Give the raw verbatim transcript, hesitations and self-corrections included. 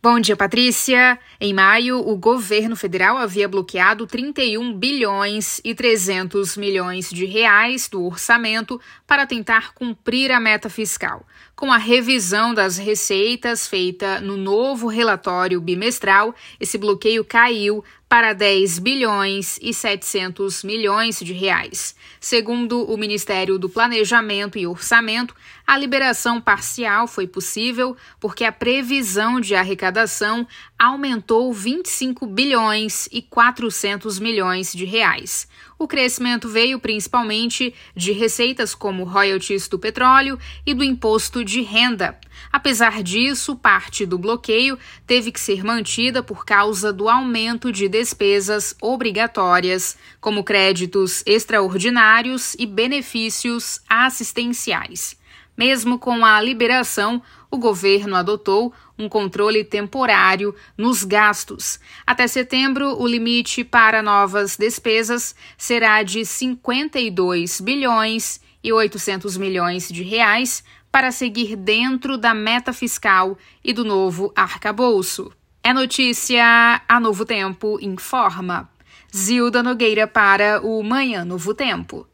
Bom dia, Patrícia. Em maio, o governo federal havia bloqueado trinta e um bilhões e trezentos milhões de reais do orçamento para tentar cumprir a meta fiscal. Com a revisão das receitas feita no novo relatório bimestral, esse bloqueio caiu para dez bilhões e setecentos milhões de reais. Segundo o Ministério do Planejamento e Orçamento, a liberação parcial foi possível porque a previsão de arrecadação aumentou vinte e cinco bilhões e quatrocentos milhões de reais. O crescimento veio principalmente de receitas como royalties do petróleo e do imposto de renda. Apesar disso, parte do bloqueio teve que ser mantida por causa do aumento de despesas obrigatórias, como créditos extraordinários e benefícios assistenciais. Mesmo com a liberação, o governo adotou um controle temporário nos gastos. Até setembro, o limite para novas despesas será de cinquenta e dois bilhões e oitocentos milhões de reais para seguir dentro da meta fiscal e do novo arcabouço. É notícia, a Novo Tempo informa. Zilda Nogueira para o Manhã Novo Tempo.